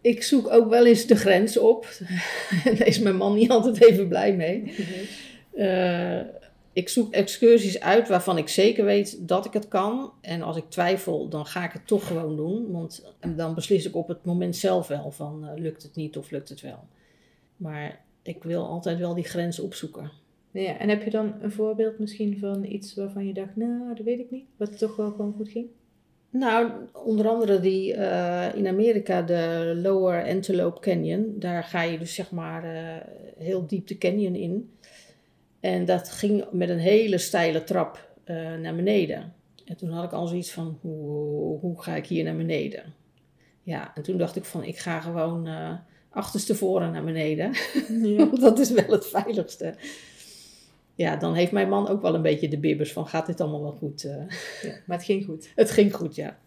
Ik zoek ook wel eens de grens op. Daar is mijn man niet altijd even blij mee. Ik zoek excursies uit waarvan ik zeker weet dat ik het kan. En als ik twijfel, dan ga ik het toch gewoon doen. Want dan beslis ik op het moment zelf wel van lukt het niet of lukt het wel. Maar ik wil altijd wel die grens opzoeken. Ja, en heb je dan een voorbeeld misschien van iets waarvan je dacht, nou, dat weet ik niet. Wat toch wel gewoon goed ging? Nou, onder andere die in Amerika, de Lower Antelope Canyon. Daar ga je dus zeg maar heel diep de canyon in. En dat ging met een hele steile trap naar beneden. En toen had ik al zoiets van, hoe ga ik hier naar beneden? Ja, en toen dacht ik van, ik ga gewoon achterstevoren naar beneden. Ja. Dat is wel het veiligste. Ja, dan heeft mijn man ook wel een beetje de bibbers van, gaat dit allemaal wel goed? Ja, maar het ging goed. Het ging goed, ja.